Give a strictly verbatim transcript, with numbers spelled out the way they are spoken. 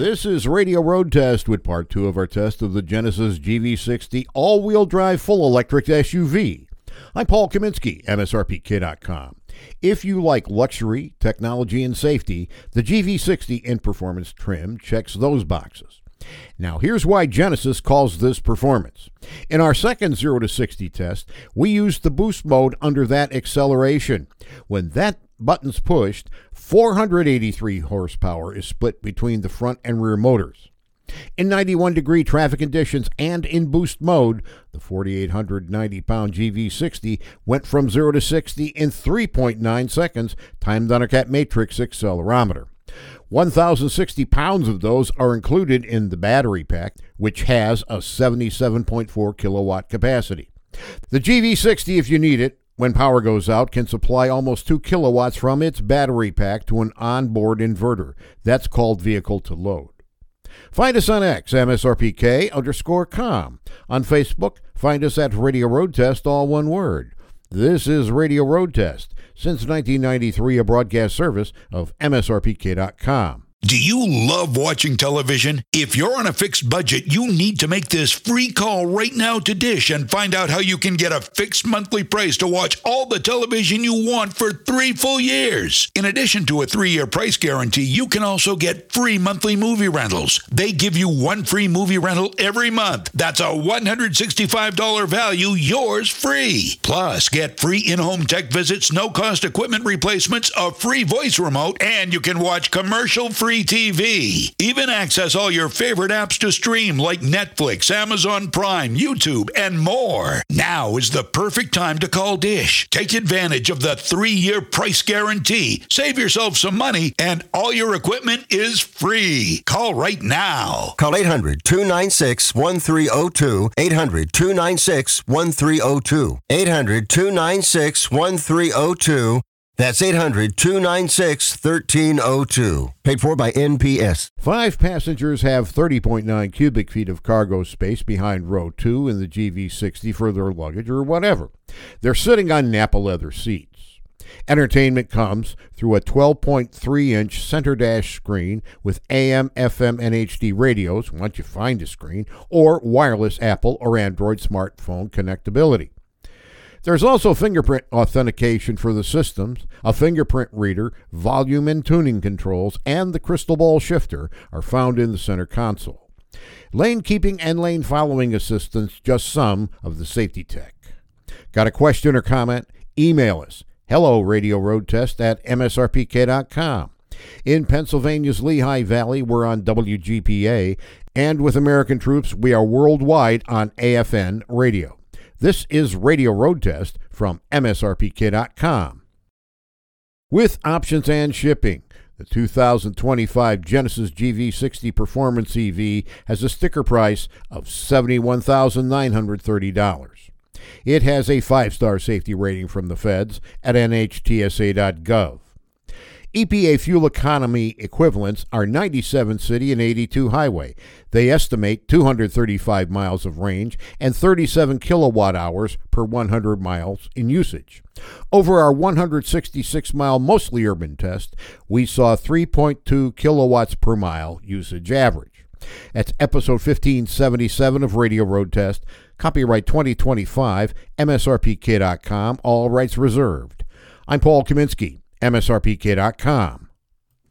This is Radio Road Test with part two of our test of the Genesis G V sixty all-wheel drive full electric S U V. I'm Paul Kaminsky, M S R P K dot com. If you like luxury, technology, and safety, the G V sixty in performance trim checks those boxes. Now here's why Genesis calls this performance. In our second zero to sixty test, we used the boost mode under that acceleration. When that button's pushed, four hundred eighty-three horsepower is split between the front and rear motors. In ninety-one degree traffic conditions and in boost mode, the four thousand eight hundred ninety pound G V sixty went from zero to sixty in three point nine seconds, timed on a Cat Matrix accelerometer. one thousand sixty pounds of those are included in the battery pack, which has a seventy-seven point four kilowatt capacity. The G V sixty, if you need it, when power goes out, can supply almost two kilowatts from its battery pack to an onboard inverter. That's called vehicle to load. Find us on X, M S R P K underscore com. On Facebook, find us at Radio Road Test, all one word. This is Radio Road Test, since nineteen ninety-three, a broadcast service of M S R P K dot com. Do you love watching television? If you're on a fixed budget, you need to make this free call right now to Dish and find out how you can get a fixed monthly price to watch all the television you want for three full years. In addition to a three-year price guarantee, you can also get free monthly movie rentals. They give you one free movie rental every month. That's a one hundred sixty-five dollars value, yours free. Plus, get free in-home tech visits, no-cost equipment replacements, a free voice remote, and you can watch commercial-free T V. Even access all your favorite apps to stream like Netflix, Amazon Prime, YouTube, and more. Now is the perfect time to call Dish. Take advantage of the three-year price guarantee. Save yourself some money, and all your equipment is free. Call right now. Call eight hundred, two nine six, one three zero two, eight hundred, two nine six, one three zero two, eight hundred, two nine six, one three zero two. That's eight hundred, two nine six, one three zero two. Paid for by N P S. Five passengers have thirty point nine cubic feet of cargo space behind row two in the G V sixty for their luggage or whatever. They're sitting on Napa leather seats. Entertainment comes through a twelve point three inch center dash screen with A M, F M, and H D radios, once you find a screen, or wireless Apple or Android smartphone connectability. There's also fingerprint authentication for the systems, a fingerprint reader, volume and tuning controls, and the crystal ball shifter are found in the center console. Lane keeping and lane following assistance, just some of the safety tech. Got a question or comment? Email us. Hello, Radio Road Test at M S R P K dot com. In Pennsylvania's Lehigh Valley, we're on W G P A, and with American troops, we are worldwide on A F N radio. This is Radio Road Test from M S R P K dot com. With options and shipping, the two thousand twenty-five Genesis G V sixty Performance E V has a sticker price of seventy-one thousand nine hundred thirty dollars. It has a five-star safety rating from the feds at N H T S A dot gov. E P A fuel economy equivalents are ninety-seven city and eighty-two highway. They estimate two hundred thirty-five miles of range and thirty-seven kilowatt hours per one hundred miles in usage. Over our one hundred sixty-six mile mostly urban test, we saw three point two kilowatts per mile usage average. That's episode fifteen seventy-seven of Radio Road Test, copyright twenty twenty-five, M S R P K dot com, all rights reserved. I'm Paul Kaminsky, M S R P K dot com.